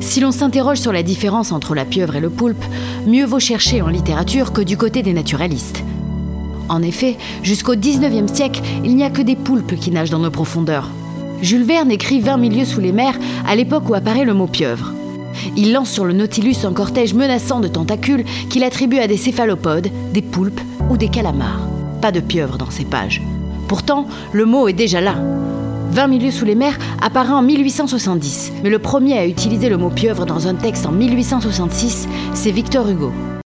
Si l'on s'interroge sur la différence entre la pieuvre et le poulpe, mieux vaut chercher en littérature que du côté des naturalistes. En effet, jusqu'au XIXe siècle, il n'y a que des poulpes qui nagent dans nos profondeurs. Jules Verne écrit 20 000 lieues sous les mers à l'époque où apparaît le mot pieuvre. Il lance sur le Nautilus un cortège menaçant de tentacules qu'il attribue à des céphalopodes, des poulpes ou des calamars. Pas de pieuvre dans ces pages. Pourtant, le mot est déjà là. 20 000 lieues sous les mers apparaît en 1870, mais le premier à utiliser le mot pieuvre dans un texte en 1866, c'est Victor Hugo.